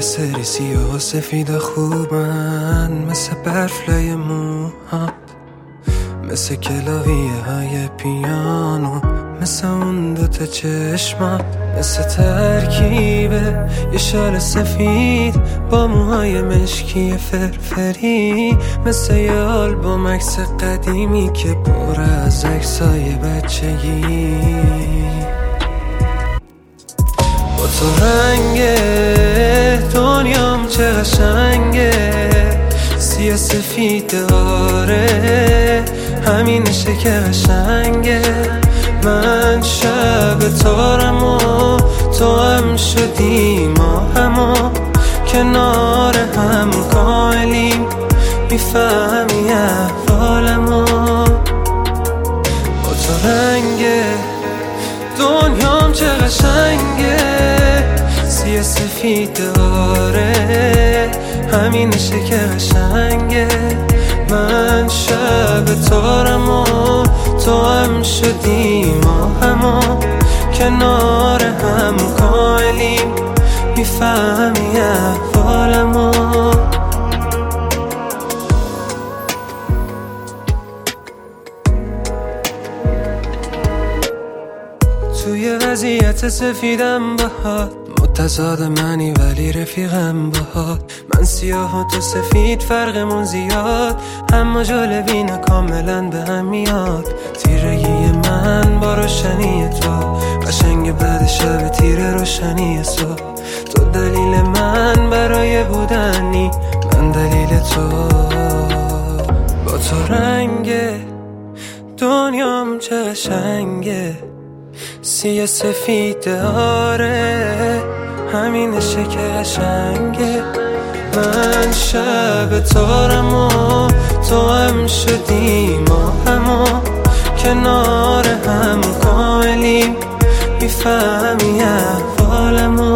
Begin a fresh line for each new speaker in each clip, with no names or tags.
سری سیاه و سفید خوبن، مثل برفلای موهات، مثل کلاویه های پیانو، مثل اون دوتا چشمات، مثل ترکیب یه شال سفید با موهای مشکی فرفری، مثل یه آلبوم عکس قدیمی که پر از عکسای بچگی. با تو رنگ دنیام چه قشنگه، سیاه سفید آره همینشه که قشنگه. من شب تارم و تو هم شدی، ما همو کنار هم کاملیم، میفهمی احوالمو. با تو رنگ دنیام چه قشنگه، سیاه سفید آره همینشه که قشنگه. من شب تارم و تو هم شدی، ما همو کنار هم کاملیم، میفهمی احوالمو. توی وضعیت سفیدم باهات، متضاد منی ولی رفیقم باهات. من سیاه و تو سفید فرقمون زیاد، اما جالبینه کاملا به هم میاد. تیرگی من با روشنی تو، قشنگ بعد شب تیر روشنی صبح. تو دلیل من برای بودنی، من دلیل تو. با تو رنگ دنیام چه قشنگه، سیاه سفید آره همینشه که قشنگه. من شب تارم و تو هم شدی، ما همو کنار هم کاملیم، میفهمی احوالمو.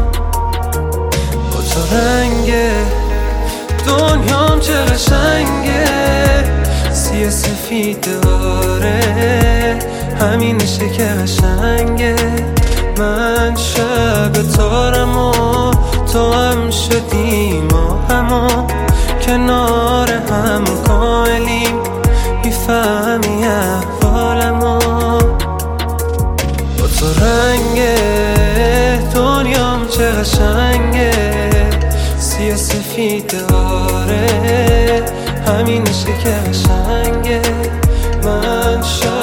با تو رنگ دنیام چه قشنگه، سیاه سفید آره همینشه که قشنگه. من شب تارم و تو هم شدی، ما همو کنار هم کاملیم، میفهمی احوالمو. با تو رنگ دنیام چه قشنگه، سیاه سفید آره همینشه که قشنگه. من